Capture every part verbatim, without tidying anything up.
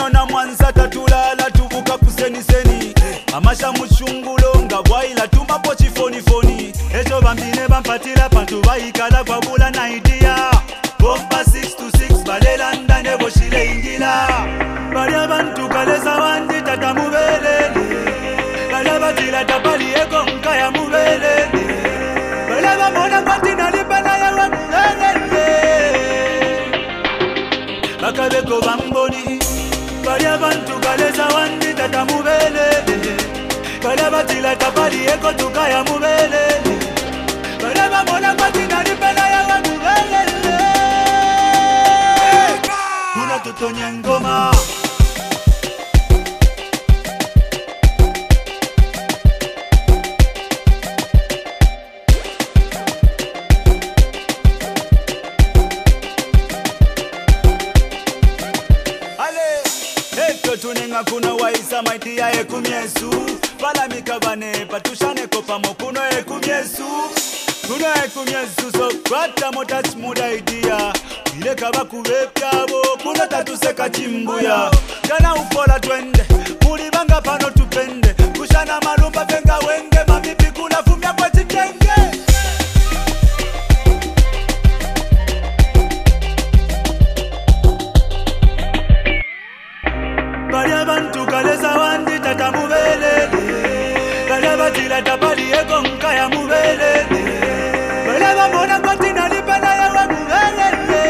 Nona mwanza tatulala tubuka kuseni seni Amasha mushungulo nga bwaila tumapo chifoni foni Echo bambine bampatila pantu baikala kwa bula na idea Bomba six to six balela ndane boshile ingila Bali abantu kaleza wandi tata mubelele Bala batila tapali eko mkaya mubelele Bala bamona kwati nalipana yawe mubelele Bakabeko bamboni Bali abantu kaleza wandi tata mubelele Bala batila tapali eko tukaya mubelele Bala bamona kwati nalipana yawe mubelele Kuna tutonye ngoma Tuninga kuna waisa maiti ya ekumyesu Pala mikabane patushane kopa mokuno ekumyesu Kuno ekumyesu so kwata motach muda idea Ile kaba kuwepiabo kuna tatuseka chimbuya Jana ufola twende Mulibanga pano tupende Kushana marumba venga wenge Mamipi kuna fumia kwa chitenge Bali abantu kaleza wandi tata mubelele Bali batila tapali eko mkaya mubelele Bali bamona kwati nalipana yawe mubelele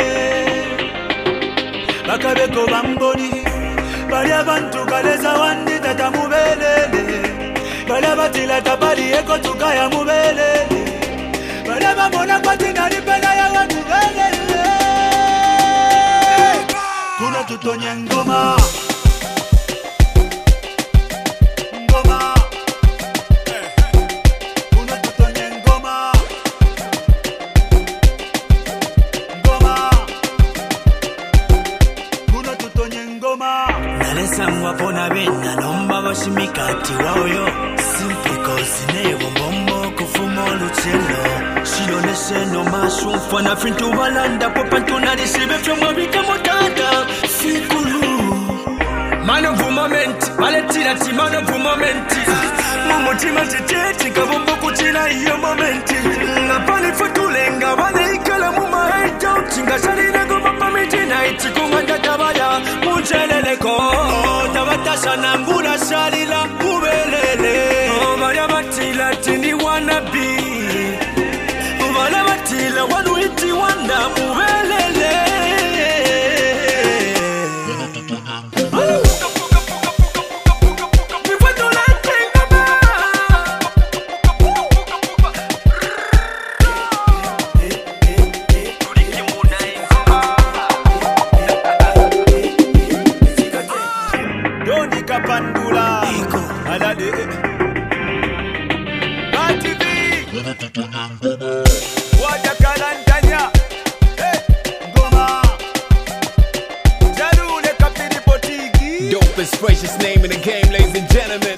Bakabeko bamboni Bali abantu kaleza wandi tata mubelele Bali batila tapali eko tukaya mubelele Bali bamona kwati nalipana yawe mubelele Kuna tutonye ngoma Nalesangwa pona bena nomba bashimikati waoyo Simple cause nebo mbombo kufumo luchelo Shilone seno mashu mfana fintu walanda Popantuna nisibe fyomwa bika motanda Sikulu Man of a moment, Valentina ti man of a moment Mumutima titeti kabombo kuchina iyo momenti Napani futulenga wale ikala muma hejo Chinga shalina goma pamitina itikunga tabaya Muncheleleko Tabatasha nangula shalila kubelele Maria batila tini wannabe Maria batila wanu iti wanda kubelele Pandula Alade Bativi Waja kalantanya Ngoma Jalule kapiri potigi Dopest, precious name in the game, ladies and gentlemen.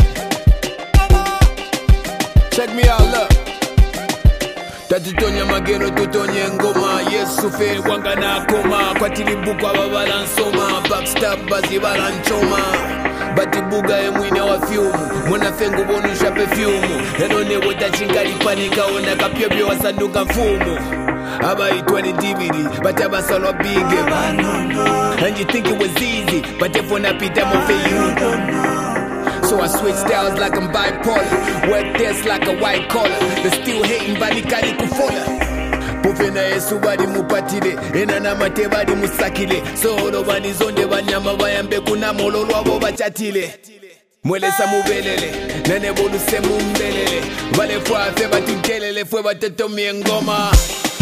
Check me out, look. Tatutonya mageno tutonye ngoma Yesu fe wanga na koma Kwa tilibuku ababala nsoma Backstab bazi bala nchoma Batibuga emwine wa fiumu Mwana fengu bonusha perfume Enone wota chingari panika Onda kapyobyo wa sanduka mfumu Aba itwani D V D But aba solo big And you think it was easy But if one apita mo fe you So I switch styles like I'm bipolar Work this like a white collar They still hating balikali kufola Pufena yesu badi mupatile Enana mate badi musakile Solo bani zonde banyama bayambe kuna mololo abo bachatile Mwelesa mubelele Nene bolu se mumbelele Vale fwa fe batu jelele Fwe bateto miengoma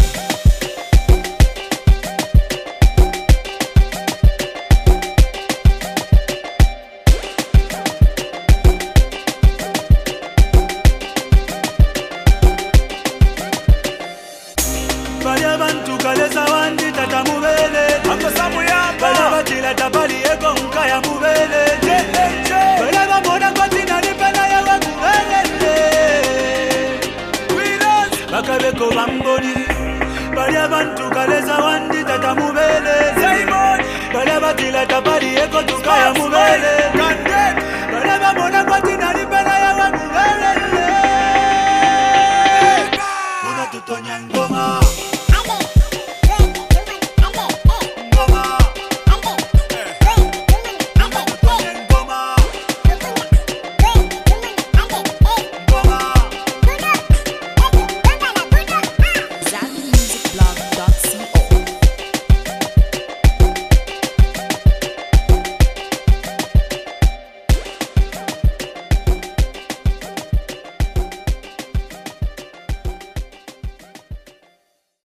Bali abantu kaleza wandi tata mubele Ako samu yamba Bali batila tapali eko mkaya mubele Bali bamona kwa tina nipena yawe mubele Bakabeko bamboni Bali abantu kaleza wandi tata mubele Bali batila tapali eko tuka mube